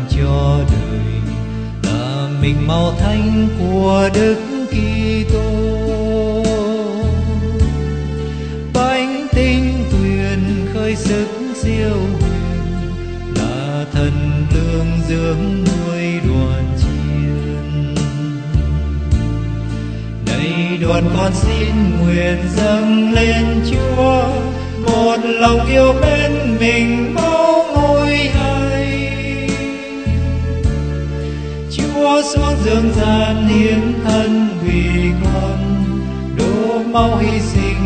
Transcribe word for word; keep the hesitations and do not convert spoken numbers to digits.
cho đời, là mình màu thánh của Đức Kitô. Bánh tinh tuyền khơi sức siêu huyền, là thần lương dưỡng nuôi đoàn chiên. Này đoàn con xin nguyện dâng lên Chúa, một lòng yêu mến mình máu ngôi hay. Chúa xuống dương gian hiến thân vì con, đổ máu hy sinh